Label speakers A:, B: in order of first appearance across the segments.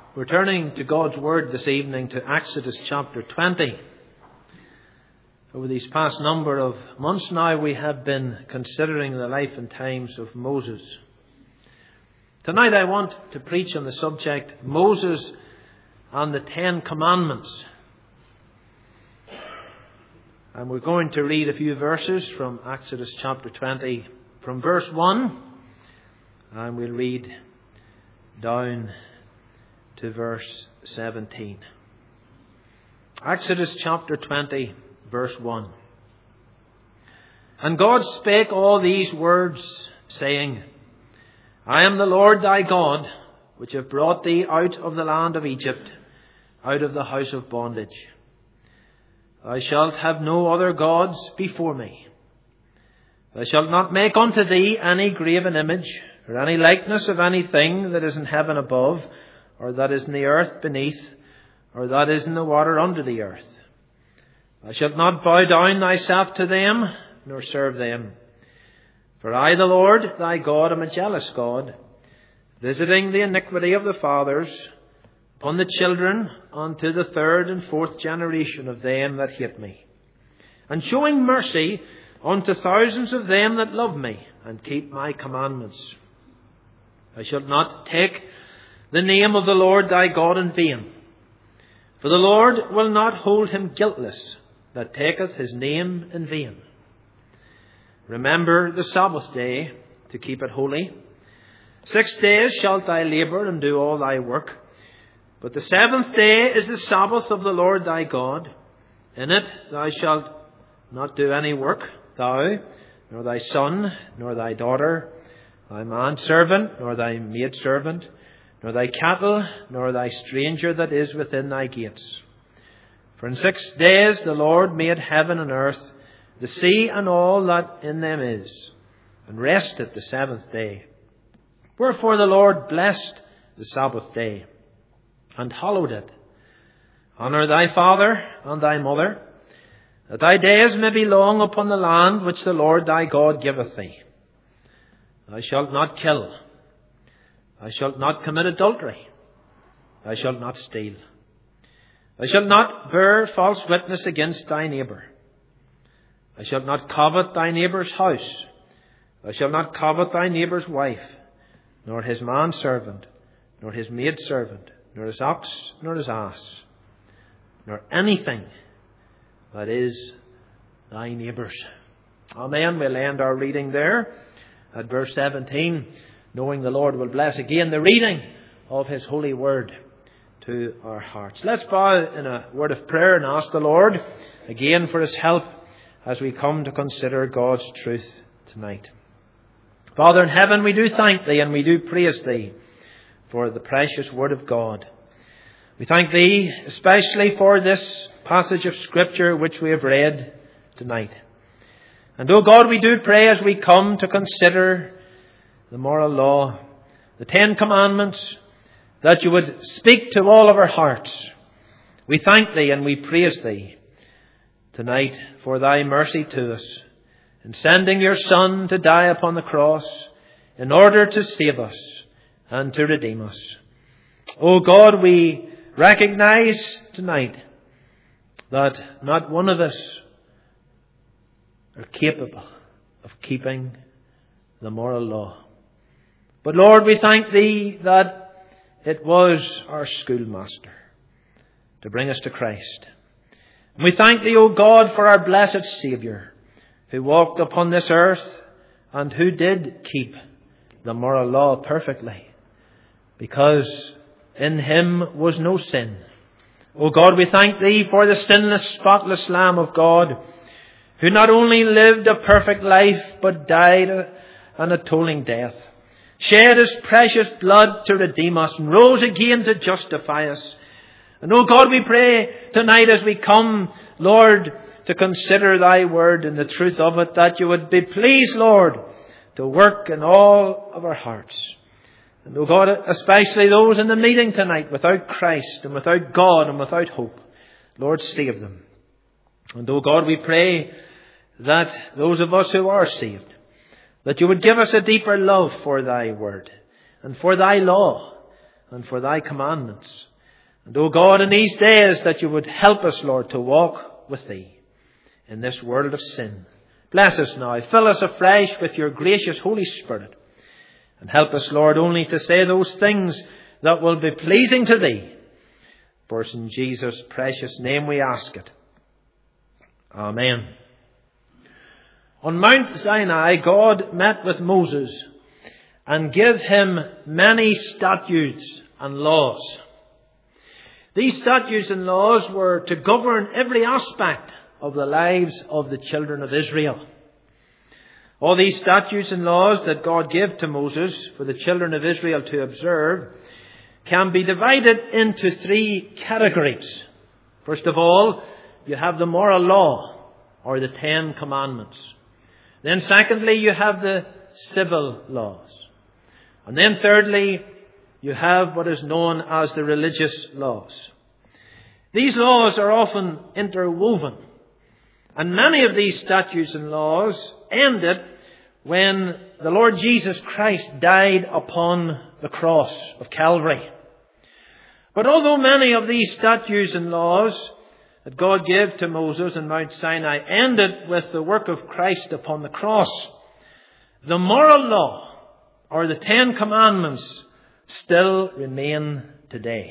A: We're turning to God's Word this evening to Exodus chapter 20. Over these past number of months now, we have been considering the life and times of Moses. Tonight I want to preach on the subject, Moses and the Ten Commandments. And we're going to read a few verses from Exodus chapter 20, from verse 1, and we'll read down to verse 17. Exodus chapter 20, verse 1. And God spake all these words, saying, I am the Lord thy God, which have brought thee out of the land of Egypt, out of the house of bondage. Thou shalt have no other gods before me. Thou shalt not make unto thee any graven image, or any likeness of anything that is in heaven above, or that is in the earth beneath, or that is in the water under the earth. Thou shalt not bow down thyself to them, nor serve them. For I, the Lord thy God, am a jealous God, visiting the iniquity of the fathers upon the children unto the third and fourth generation of them that hate me, and showing mercy unto thousands of them that love me, and keep my commandments. Thou shalt not take the name of the Lord thy God in vain. For the Lord will not hold him guiltless that taketh his name in vain. Remember the Sabbath day to keep it holy. 6 days shalt thou labour and do all thy work. But the seventh day is the Sabbath of the Lord thy God. In it thou shalt not do any work, thou, nor thy son, nor thy daughter, thy manservant, nor thy maidservant, nor thy cattle, nor thy stranger that is within thy gates. For in 6 days the Lord made heaven and earth, the sea and all that in them is, and rested the seventh day. Wherefore the Lord blessed the Sabbath day, and hallowed it. Honour thy father and thy mother, that thy days may be long upon the land which the Lord thy God giveth thee. Thou shalt not kill. Thou shalt not commit adultery. Thou shalt not steal. Thou shalt not bear false witness against thy neighbour. Thou shalt not covet thy neighbour's house. Thou shalt not covet thy neighbour's wife, nor his manservant, nor his maidservant, nor his ox, nor his ass, nor anything that is thy neighbour's. Amen. We'll end our reading there at verse 17. Knowing the Lord will bless again the reading of His holy word to our hearts. Let's bow in a word of prayer and ask the Lord again for His help as we come to consider God's truth tonight. Father in heaven, we do thank Thee and we do praise Thee for the precious word of God. We thank Thee especially for this passage of Scripture which we have read tonight. And, O God, we do pray as we come to consider the moral law, the Ten Commandments, that You would speak to all of our hearts. We thank Thee and we praise Thee tonight for Thy mercy to us in sending Your Son to die upon the cross in order to save us and to redeem us. O God, we recognize tonight that not one of us are capable of keeping the moral law. But Lord, we thank Thee that it was our schoolmaster to bring us to Christ. And we thank Thee, O God, for our blessed Saviour, who walked upon this earth and who did keep the moral law perfectly, because in Him was no sin. O God, we thank Thee for the sinless, spotless Lamb of God, who not only lived a perfect life, but died an atoning death, shed His precious blood to redeem us, and rose again to justify us. And, O God, we pray tonight as we come, Lord, to consider Thy word and the truth of it, that You would be pleased, Lord, to work in all of our hearts. And, O God, especially those in the meeting tonight without Christ and without God and without hope, Lord, save them. And, O God, we pray that those of us who are saved, that You would give us a deeper love for Thy word and for Thy law, and for thy commandments. And, O God, in these days that you would help us, Lord, to walk with thee in this world of sin. Bless us now. Fill us afresh with your gracious Holy Spirit. And help us, Lord, only to say those things that will be pleasing to thee. For it's in Jesus' precious name we ask it. Amen. On Mount Sinai, God met with Moses and gave him many statutes and laws. These statutes and laws were to govern every aspect of the lives of the children of Israel. All these statutes and laws that God gave to Moses for the children of Israel to observe can be divided into three categories. First of all, you have the moral law, or the 10 Commandments. Then secondly, you have the civil laws. And then thirdly, you have what is known as the religious laws. These laws are often interwoven. And many of these statutes and laws ended when the Lord Jesus Christ died upon the cross of Calvary. But although many of these statutes and laws that God gave to Moses in Mount Sinai ended with the work of Christ upon the cross, the moral law, or the 10 Commandments, still remain today,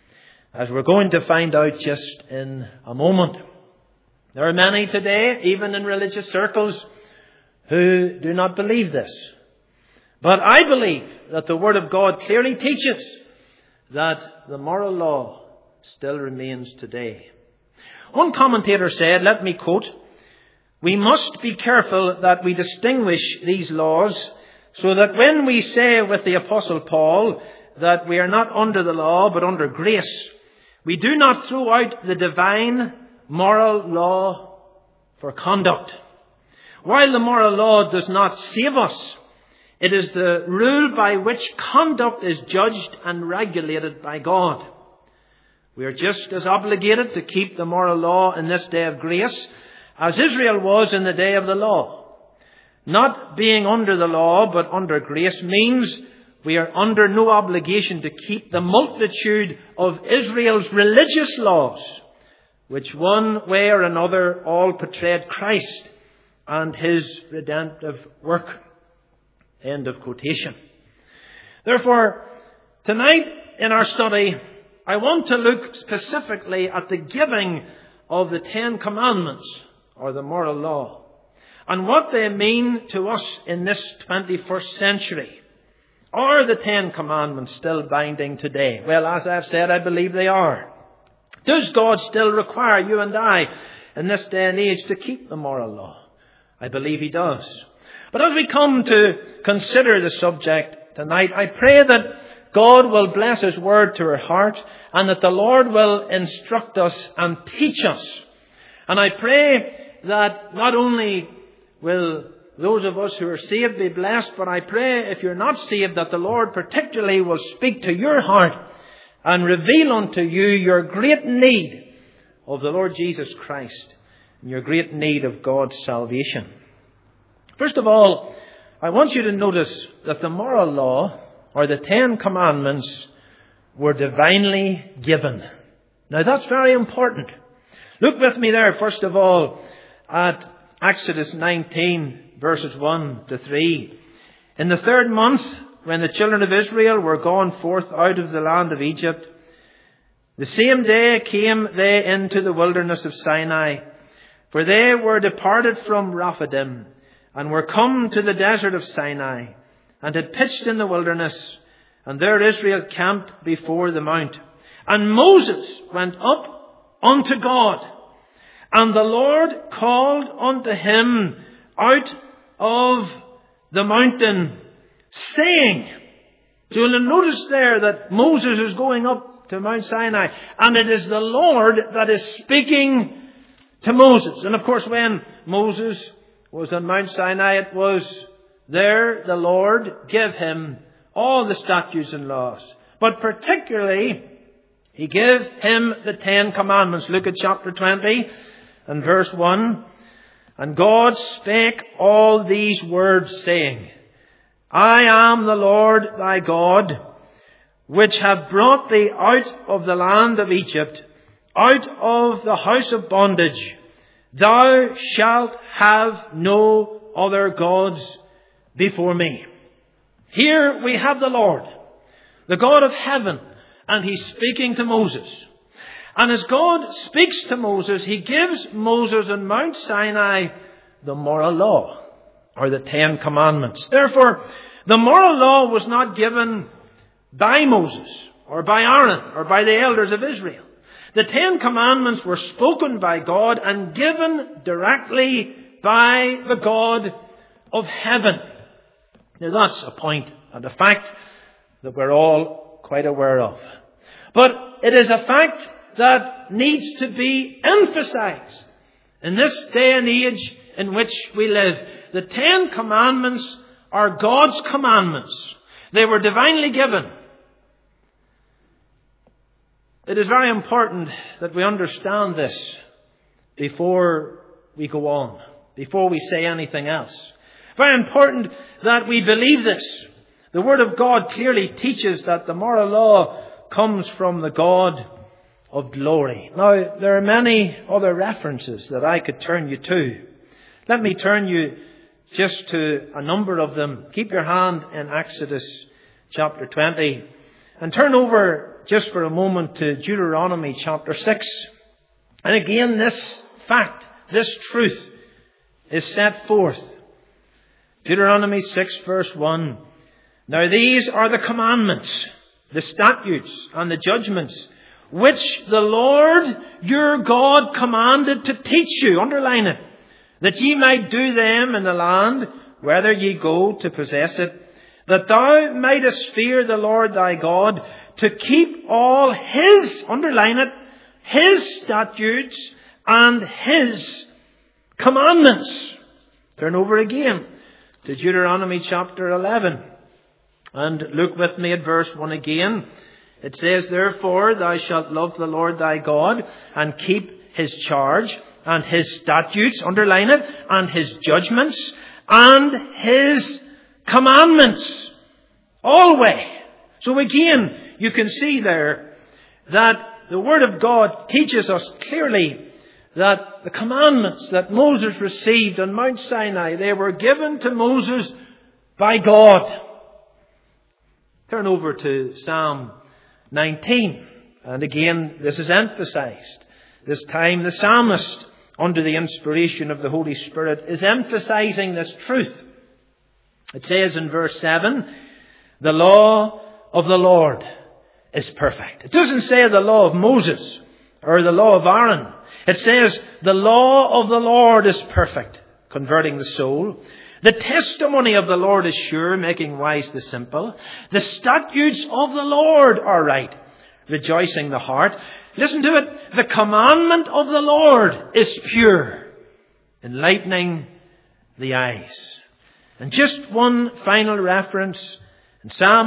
A: as we're going to find out just in a moment. There are many today, even in religious circles, who do not believe this. But I believe that the Word of God clearly teaches that the moral law still remains today. One commentator said, let me quote, "We must be careful that we distinguish these laws so that when we say with the Apostle Paul that we are not under the law but under grace, we do not throw out the divine moral law for conduct. While the moral law does not save us, it is the rule by which conduct is judged and regulated by God. We are just as obligated to keep the moral law in this day of grace as Israel was in the day of the law. Not being under the law but under grace means we are under no obligation to keep the multitude of Israel's religious laws, which one way or another all portrayed Christ and his redemptive work." End of quotation. Therefore, tonight in our study, I want to look specifically at the giving of the 10 Commandments, or the moral law, and what they mean to us in this 21st century. Are the 10 Commandments still binding today? Well, as I've said, I believe they are. Does God still require you and I in this day and age to keep the moral law? I believe He does. But as we come to consider the subject tonight, I pray that God will bless His Word to our heart and that the Lord will instruct us and teach us. And I pray that not only will those of us who are saved be blessed, but I pray if you're not saved that the Lord particularly will speak to your heart and reveal unto you your great need of the Lord Jesus Christ and your great need of God's salvation. First of all, I want you to notice that the moral law, or the 10 Commandments, were divinely given. Now that's very important. Look with me there, first of all, at Exodus 19, verses 1 to 3. "In the 3rd month, when the children of Israel were gone forth out of the land of Egypt, the same day came they into the wilderness of Sinai, for they were departed from Rephidim, and were come to the desert of Sinai, and had pitched in the wilderness, and there Israel camped before the mount. And Moses went up unto God, and the Lord called unto him out of the mountain, saying," so you'll notice there that Moses is going up to Mount Sinai, and it is the Lord that is speaking to Moses. And of course, when Moses was on Mount Sinai, it was there the Lord gave him all the statutes and laws. But particularly, He gave him the 10 Commandments. Look at chapter 20 and verse 1. "And God spake all these words, saying, I am the Lord thy God, which have brought thee out of the land of Egypt, out of the house of bondage. Thou shalt have no other gods before me. Here we have the Lord, the God of heaven, and He's speaking to Moses. And as God speaks to Moses, He gives Moses on Mount Sinai the moral law, or the 10 Commandments. Therefore, the moral law was not given by Moses, or by Aaron, or by the elders of Israel. The 10 Commandments were spoken by God and given directly by the God of heaven. Now that's a point and a fact that we're all quite aware of. But it is a fact that needs to be emphasized in this day and age in which we live. The 10 Commandments are God's commandments. They were divinely given. It is very important that we understand this before we go on, before we say anything else. Very important that we believe this. The Word of God clearly teaches that the moral law comes from the God of glory. Now, there are many other references that I could turn you to. Let me turn you just to a number of them. Keep your hand in Exodus chapter 20 and turn over just for a moment to Deuteronomy chapter 6. And again, this fact, this truth is set forth. Deuteronomy 6 verse 1. Now these are the commandments, the statutes and the judgments, which the Lord your God commanded to teach you. Underline it. That ye might do them in the land, whither ye go to possess it, that thou mightest fear the Lord thy God, to keep all His, underline it, His statutes and His commandments. Turn over again to Deuteronomy chapter 11 and look with me at verse 1 again. It says, therefore thou shalt love the Lord thy God and keep His charge and His statutes, underline it, and His judgments and His commandments. Always. So again, you can see there that the Word of God teaches us clearly that the commandments that Moses received on Mount Sinai, they were given to Moses by God. Turn over to Psalm 19. And again, this is emphasized. This time the psalmist, under the inspiration of the Holy Spirit, is emphasizing this truth. It says in verse 7, the law of the Lord is perfect. It doesn't say the law of Moses or the law of Aaron. It says the law of the Lord is perfect, converting the soul. The testimony of the Lord is sure, making wise the simple. The statutes of the Lord are right, rejoicing the heart. Listen to it. The commandment of the Lord is pure, enlightening the eyes. And just one final reference. In Psalm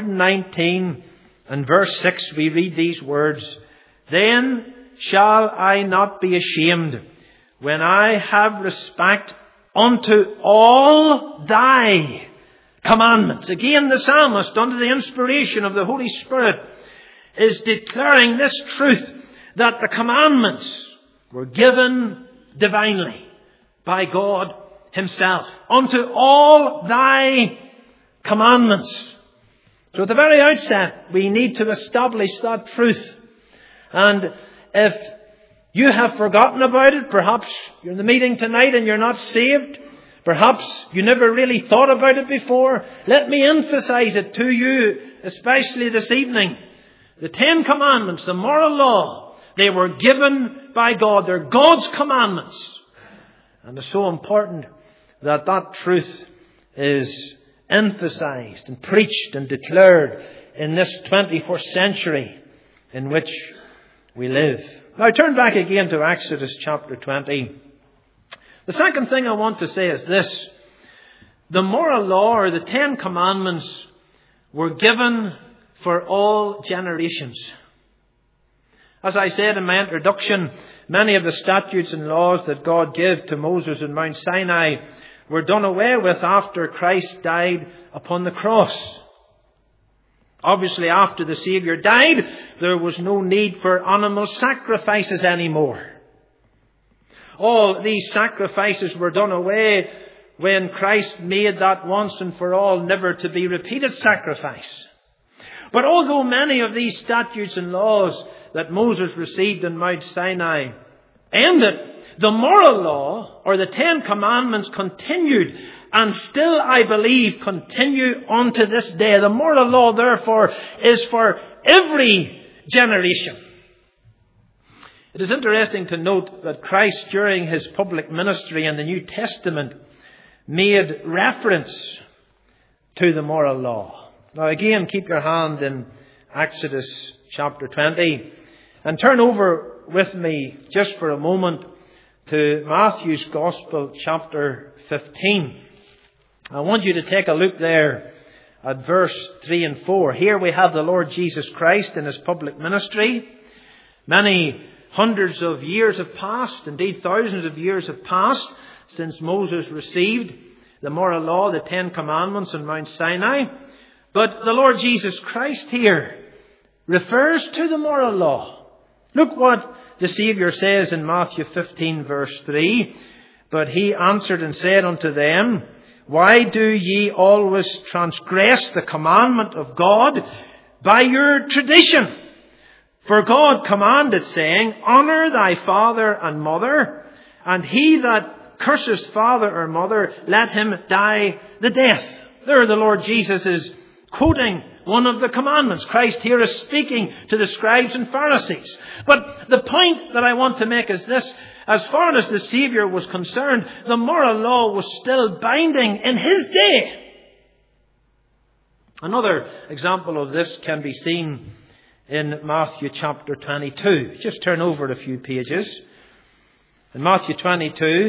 A: 119 and verse 6 we read these words, then shall I not be ashamed when I have respect unto all thy commandments. Again, the psalmist, under the inspiration of the Holy Spirit, is declaring this truth, that the commandments were given divinely by God Himself. Unto all thy commandments. So at the very outset, we need to establish that truth. And if you have forgotten about it, perhaps you're in the meeting tonight and you're not saved, perhaps you never really thought about it before, let me emphasize it to you, especially this evening. The 10 Commandments, the moral law, they were given by God. They're God's commandments. And it's so important that that truth is emphasized and preached and declared in this 21st century in which we live. Now turn back again to Exodus chapter 20. The second thing I want to say is this. The moral law, or the 10 Commandments, were given for all generations. As I said in my introduction, many of the statutes and laws that God gave to Moses in Mount Sinai were done away with after Christ died upon the cross. Obviously, after the Saviour died, there was no need for animal sacrifices anymore. All these sacrifices were done away when Christ made that once and for all, never to be repeated sacrifice. But although many of these statutes and laws that Moses received in Mount Sinai ended, the moral law, or the 10 Commandments, continued and still, I believe, continue on to this day. The moral law, therefore, is for every generation. It is interesting to note that Christ, during his public ministry in the New Testament, made reference to the moral law. Now again, keep your hand in Exodus chapter 20 and turn over with me just for a moment to Matthew's Gospel chapter 15. I want you to take a look there at verse 3 and 4. Here we have the Lord Jesus Christ in his public ministry. Many hundreds of years have passed, indeed thousands of years have passed since Moses received the moral law, the 10 Commandments on Mount Sinai. But the Lord Jesus Christ here refers to the moral law. Look what the Saviour says in Matthew 15 verse 3. But he answered and said unto them, Why do ye always transgress the commandment of God by your tradition? For God commanded, saying, Honour thy father and mother, and he that curses father or mother, let him die the death. There the Lord Jesus is quoting one of the commandments. Christ here is speaking to the scribes and Pharisees. But the point that I want to make is this. As far as the Saviour was concerned, the moral law was still binding in his day. Another example of this can be seen in Matthew chapter 22. Just turn over a few pages. In Matthew 22,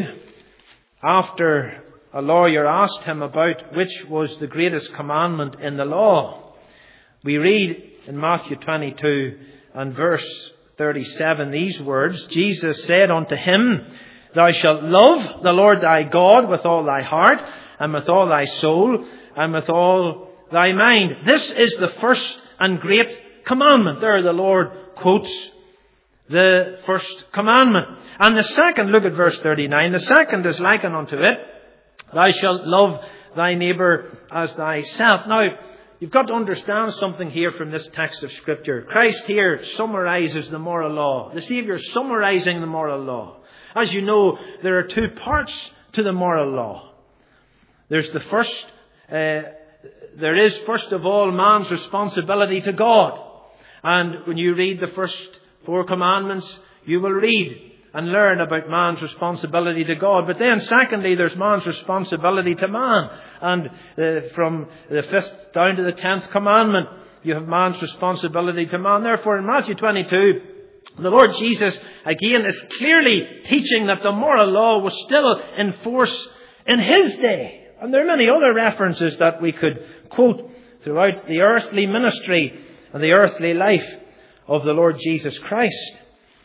A: after a lawyer asked him about which was the greatest commandment in the law, we read in Matthew 22 and verse 37 these words, Jesus said unto him, Thou shalt love the Lord thy God with all thy heart, and with all thy soul, and with all thy mind. This is the first and great commandment. There the Lord quotes the first commandment. And the second, look at verse 39, the second is likened unto it, Thou shalt love thy neighbour as thyself. Now, you've got to understand something here from this text of Scripture. Christ here summarizes the moral law. The Saviour is summarizing the moral law. As you know, there are two parts to the moral law. There's the first, there is first of all man's responsibility to God. And when you read the first 4 commandments, you will read and learn about man's responsibility to God. But then secondly, there's man's responsibility to man. And from the 5th down to the 10th commandment, you have man's responsibility to man. Therefore, in Matthew 22, the Lord Jesus, again, is clearly teaching that the moral law was still in force in his day. And there are many other references that we could quote throughout the earthly ministry and the earthly life of the Lord Jesus Christ.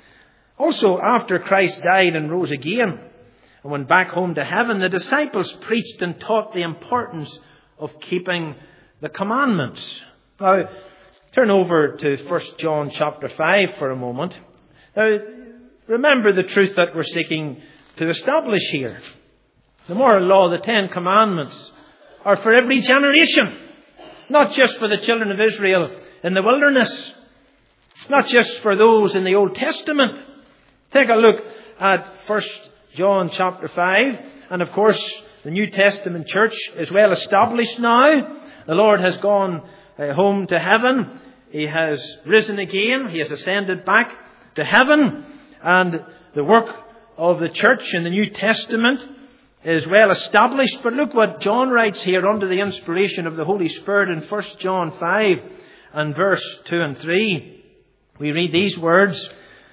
A: Also, after Christ died and rose again and went back home to heaven, the disciples preached and taught the importance of keeping the commandments. Now, turn over to 1 John chapter 5 for a moment. Now, remember the truth that we're seeking to establish here. The moral law, the 10 commandments, are for every generation. Not just for the children of Israel in the wilderness. Not just for those in the Old Testament. Take a look at 1 John chapter 5. And of course, the New Testament church is well established now. The Lord has gone home to heaven. He has risen again. He has ascended back to heaven. And the work of the church in the New Testament is well established. But look what John writes here under the inspiration of the Holy Spirit in 1 John 5 and verse 2 and 3. We read these words,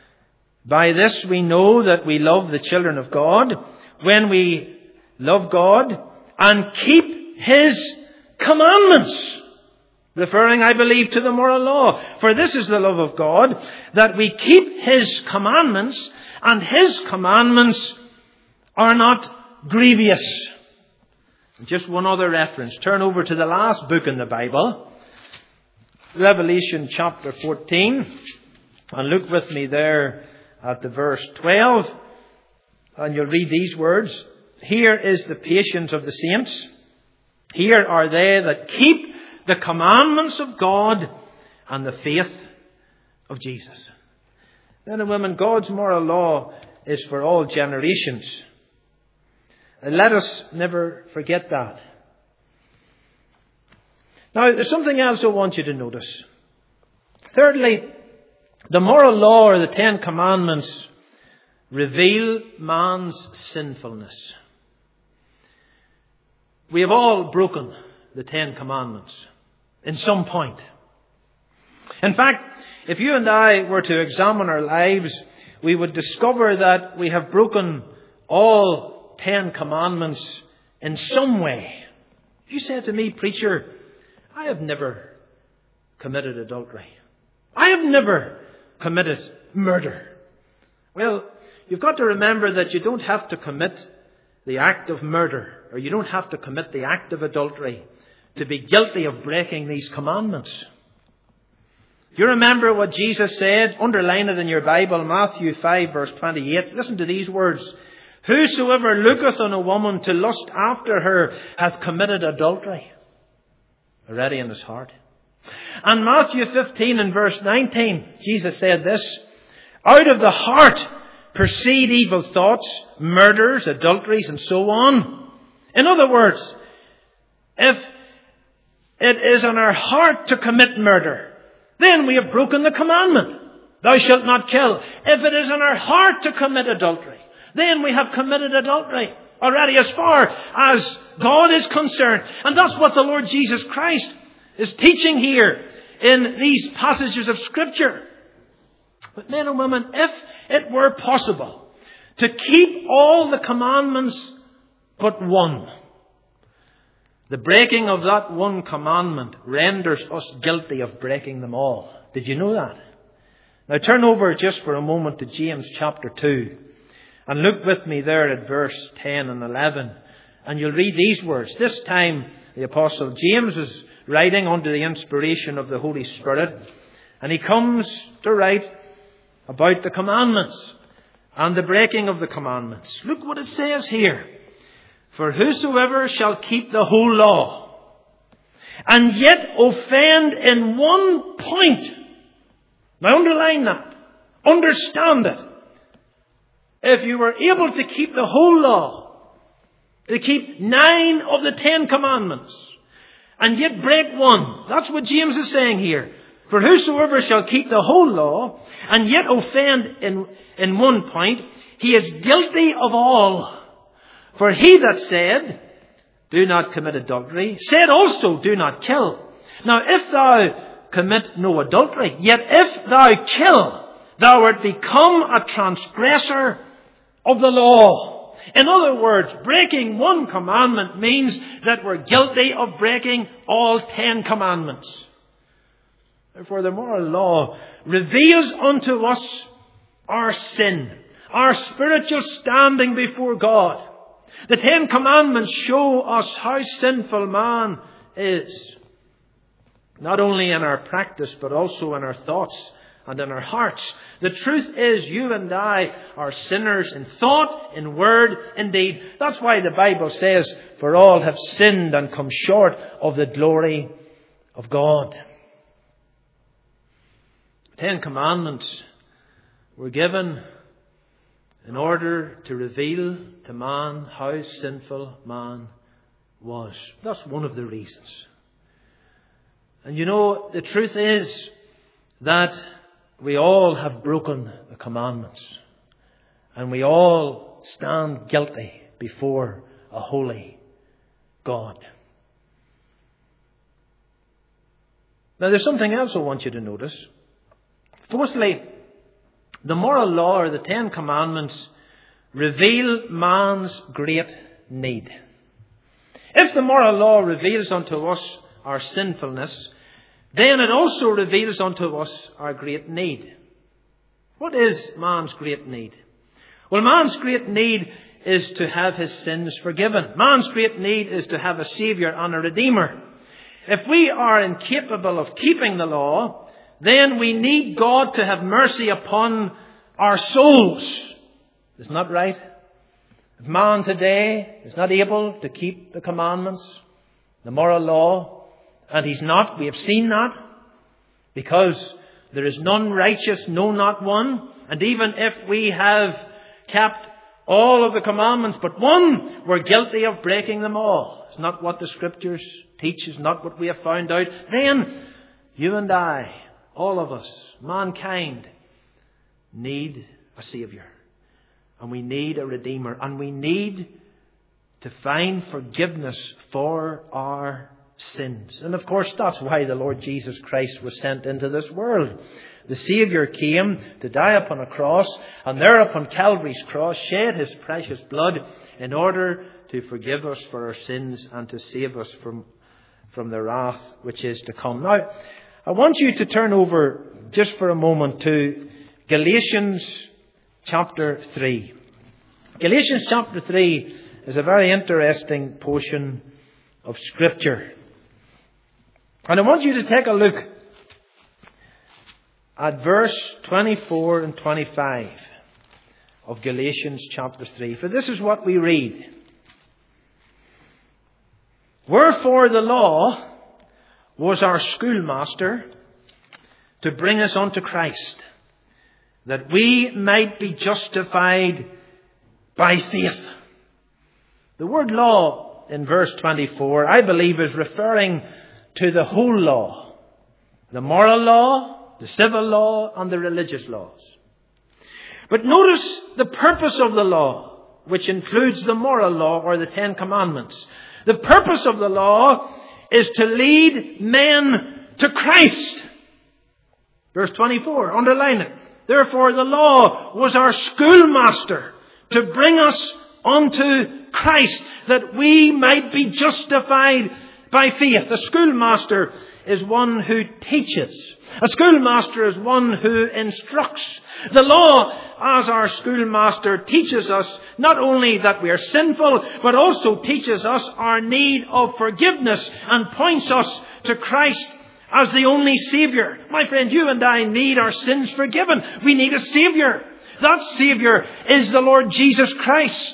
A: By this we know that we love the children of God, when we love God and keep his commandments. Referring, I believe, to the moral law. For this is the love of God, that we keep his commandments, and his commandments are not grievous. Just one other reference. Turn over to the last book in the Bible. Revelation chapter 14. And look with me there at the verse 12. And you'll read these words. Here is the patience of the saints. Here are they that keep the commandments of God and the faith of Jesus. Men and women, God's moral law is for all generations. And let us never forget that. Now, there's something else I want you to notice. Thirdly, the moral law or the Ten Commandments reveal man's sinfulness. We have all broken the Ten Commandments in some point. In fact, if you and I were to examine our lives, we would discover that we have broken all 10 commandments in some way. You said to me, preacher, I have never committed adultery. I have never committed murder. Well, you've got to remember that you don't have to commit the act of murder, or you don't have to commit the act of adultery to be guilty of breaking these commandments. You remember what Jesus said? Underline it in your Bible, Matthew 5 verse 28. Listen to these words. Whosoever looketh on a woman to lust after her hath committed adultery already in his heart. And Matthew 15 and verse 19, Jesus said this. Out of the heart proceed evil thoughts, murders, adulteries, and so on. In other words, if it is in our heart to commit murder, then we have broken the commandment. Thou shalt not kill. If it is in our heart to commit adultery, then we have committed adultery already as far as God is concerned. And that's what the Lord Jesus Christ is teaching here in these passages of Scripture. But men and women, if it were possible to keep all the commandments but one, the breaking of that one commandment renders us guilty of breaking them all. Did you know that? Now turn over just for a moment to James chapter 2 and look with me there at verse 10 and 11. And you'll read these words. This time the Apostle James is writing under the inspiration of the Holy Spirit. And he comes to write about the commandments and the breaking of the commandments. Look what it says here. For whosoever shall keep the whole law, and yet offend in one point. Now underline that. Understand it. If you were able to keep the whole law, to keep 9 of the 10 commandments, and yet break one. That's what James is saying here. For whosoever shall keep the whole law, and yet offend in one point, he is guilty of all. For he that said, do not commit adultery, said also, do not kill. Now if thou commit no adultery, yet if thou kill, thou art become a transgressor of the law. In other words, breaking one commandment means that we're guilty of breaking all 10 commandments. Therefore, the moral law reveals unto us our sin, our spiritual standing before God. The 10 commandments show us how sinful man is. Not only in our practice, but also in our thoughts and in our hearts. The truth is, you and I are sinners in thought, in word, in deed. That's why the Bible says, for all have sinned and come short of the glory of God. 10 commandments were given in order to reveal to man how sinful man was. That's one of the reasons. And you know, the truth is that we all have broken the commandments. And we all stand guilty before a holy God. Now there's something else I want you to notice. Fourthly, the moral law or the 10 commandments reveal man's great need. If the moral law reveals unto us our sinfulness, then it also reveals unto us our great need. What is man's great need? Well, man's great need is to have his sins forgiven. Man's great need is to have a Saviour and a Redeemer. if we are incapable of keeping the law, then we need God to have mercy upon our souls. Isn't that right? If man today is not able to keep the commandments, the moral law, and he's not, we have seen that, because there is none righteous, no, not one. And even if we have kept all of the commandments but one, we're guilty of breaking them all. It's not what the Scriptures teach, it's not what we have found out. Then you and I, all of us, mankind, need a Saviour. And we need a Redeemer. And we need to find forgiveness for our sins. And of course, that's why the Lord Jesus Christ was sent into this world. The Saviour came to die upon a cross, and there upon Calvary's cross shed His precious blood in order to forgive us for our sins and to save us from the wrath which is to come. Now, I want you to turn over just for a moment to Galatians chapter 3. Galatians chapter 3 is a very interesting portion of Scripture. And I want you to take a look at verse 24 and 25 of Galatians chapter 3. For this is what we read. Wherefore the law was our schoolmaster to bring us unto Christ, that we might be justified by faith. The word law in verse 24, I believe, is referring to the whole law. The moral law, the civil law, and the religious laws. But notice the purpose of the law, which includes the moral law or the 10 Commandments. The purpose of the law is to lead men to Christ. Verse 24, underline it. Therefore the law was our schoolmaster to bring us unto Christ, that we might be justified by faith. A schoolmaster is one who teaches. A schoolmaster is one who instructs. The law, as our schoolmaster, teaches us not only that we are sinful, but also teaches us our need of forgiveness and points us to Christ as the only Saviour. My friend, you and I need our sins forgiven. We need a Saviour. That Saviour is the Lord Jesus Christ.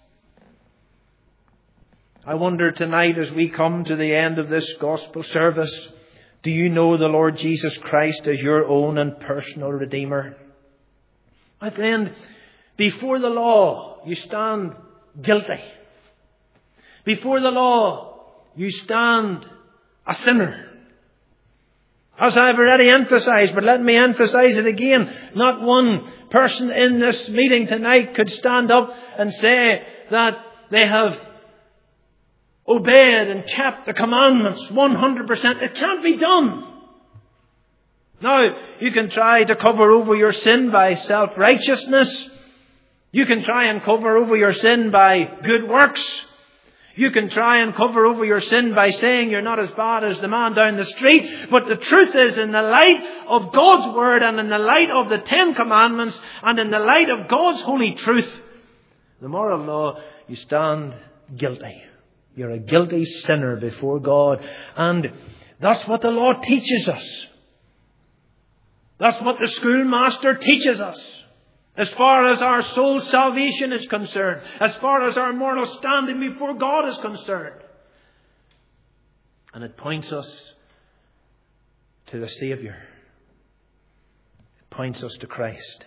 A: I wonder tonight, as we come to the end of this gospel service, do you know the Lord Jesus Christ as your own and personal Redeemer? My friend, before the law, you stand guilty. Before the law, you stand a sinner. As I've already emphasized, but let me emphasize it again. Not one person in this meeting tonight could stand up and say that they have obeyed and kept the commandments 100%. It can't be done. Now, you can try to cover over your sin by self-righteousness. You can try and cover over your sin by good works. You can try and cover over your sin by saying you're not as bad as the man down the street. But the truth is, in the light of God's Word and in the light of the 10 Commandments and in the light of God's holy truth, the moral law, you stand guilty. You're a guilty sinner before God. And that's what the law teaches us. That's what the schoolmaster teaches us. As far as our soul's salvation is concerned. As far as our moral standing before God is concerned. And it points us to the Saviour. It points us to Christ.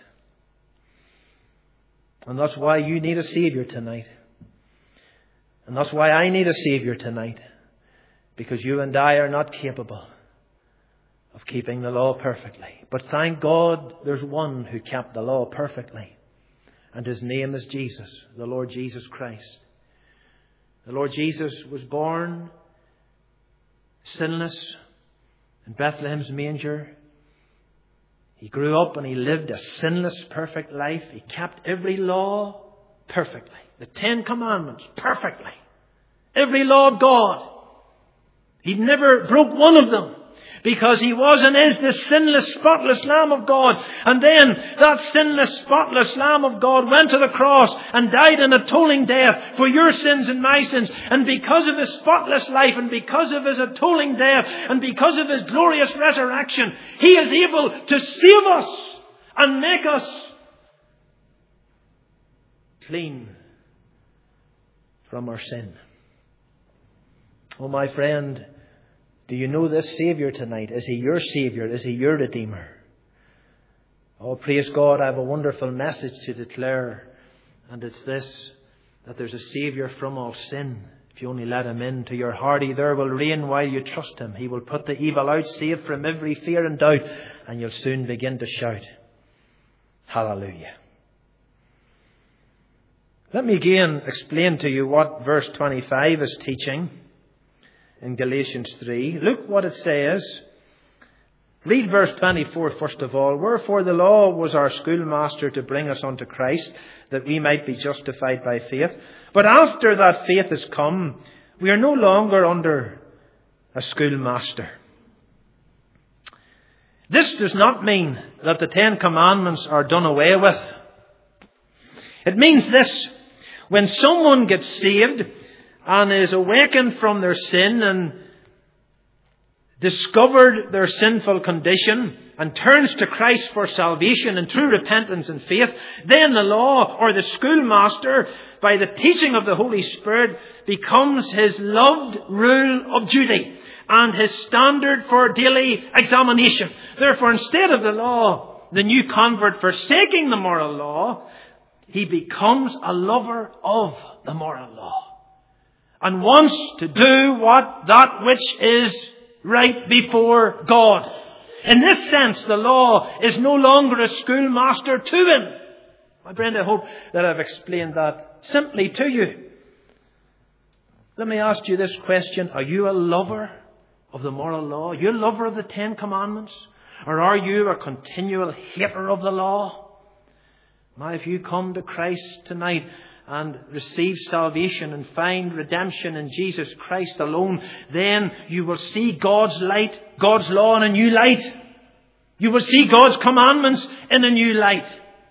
A: And that's why you need a Saviour tonight. And that's why I need a Saviour tonight. Because you and I are not capable of keeping the law perfectly. But thank God there's one who kept the law perfectly. And His name is Jesus, the Lord Jesus Christ. The Lord Jesus was born sinless in Bethlehem's manger. He grew up and He lived a sinless, perfect life. He kept every law perfectly. The 10 Commandments perfectly. Every law of God. He never broke one of them. Because He was and is the sinless, spotless Lamb of God. And then that sinless, spotless Lamb of God went to the cross and died an atoning death for your sins and my sins. And because of His spotless life and because of His atoning death and because of His glorious resurrection, He is able to save us and make us clean from our sin. Oh, my friend, do you know this Saviour tonight? Is He your Saviour? Is He your Redeemer? Oh, praise God, I have a wonderful message to declare. And it's this, that there's a Saviour from all sin. If you only let Him into your heart, He there will reign while you trust Him. He will put the evil out, save from every fear and doubt. And you'll soon begin to shout, Hallelujah. Let me again explain to you what verse 25 is teaching. In Galatians 3, look what it says. Read verse 24 first of all. Wherefore the law was our schoolmaster to bring us unto Christ, that we might be justified by faith. But after that faith is come, we are no longer under a schoolmaster. This does not mean that the 10 Commandments are done away with. It means this: when someone gets saved and is awakened from their sin and discovered their sinful condition and turns to Christ for salvation and true repentance and faith, then the law or the schoolmaster, by the teaching of the Holy Spirit, becomes his loved rule of duty and his standard for daily examination. Therefore, instead of the law, the new convert forsaking the moral law, he becomes a lover of the moral law and wants to do that which is right before God. In this sense, the law is no longer a schoolmaster to him. My friend, I hope that I've explained that simply to you. Let me ask you this question. Are you a lover of the moral law? Are you a lover of the 10 Commandments? Or are you a continual hater of the law? Now, if you come to Christ tonight and receive salvation and find redemption in Jesus Christ alone, then you will see God's light, God's law in a new light. You will see God's commandments in a new light.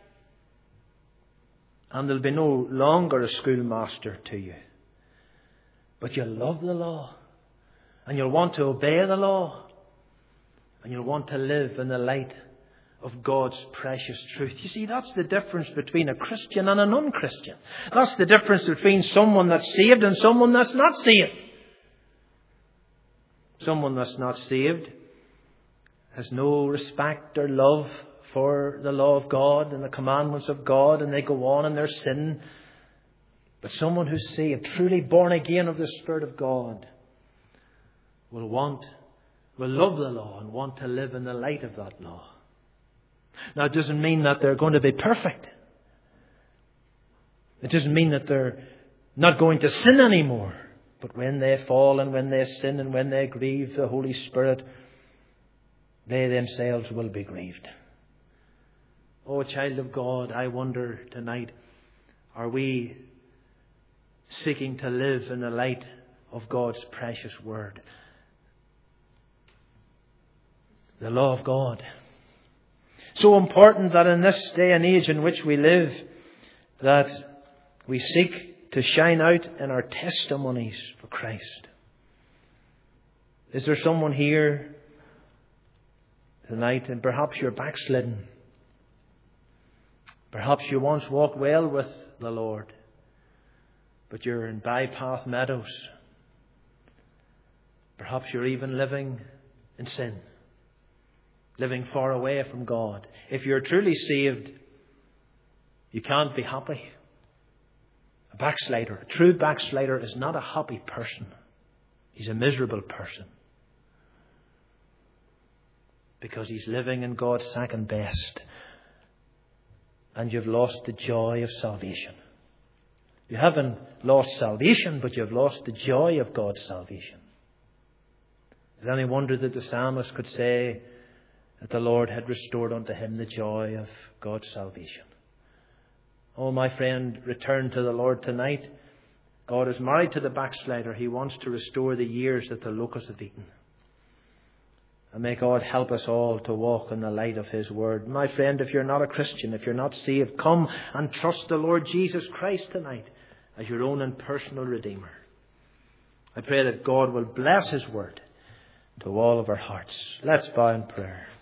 A: And there'll be no longer a schoolmaster to you. But you'll love the law. And you'll want to obey the law. And you'll want to live in the light of God's precious truth. You see, that's the difference between a Christian and a non-Christian. That's the difference between someone that's saved and someone that's not saved. Someone that's not saved has no respect or love for the law of God and the commandments of God, and they go on in their sin. But someone who's saved, truly born again of the Spirit of God, will love the law and want to live in the light of that law. Now, it doesn't mean that they're going to be perfect. It doesn't mean that they're not going to sin anymore. But when they fall and when they sin and when they grieve the Holy Spirit, they themselves will be grieved. Oh, child of God, I wonder tonight, are we seeking to live in the light of God's precious Word? The law of God. So important that in this day and age in which we live, that we seek to shine out in our testimonies for Christ. Is there someone here tonight, and perhaps you're backslidden? Perhaps you once walked well with the Lord, but you're in bypath meadows. Perhaps you're even living in sin, living far away from God. If you're truly saved, you can't be happy. A backslider, a true backslider, is not a happy person. He's a miserable person. Because he's living in God's second best. And you've lost the joy of salvation. You haven't lost salvation, but you've lost the joy of God's salvation. Is it any wonder that the psalmist could say that the Lord had restored unto him the joy of God's salvation? Oh, my friend, return to the Lord tonight. God is married to the backslider. He wants to restore the years that the locusts have eaten. And may God help us all to walk in the light of His Word. My friend, if you're not a Christian, if you're not saved, come and trust the Lord Jesus Christ tonight as your own and personal Redeemer. I pray that God will bless His Word to all of our hearts. Let's bow in prayer.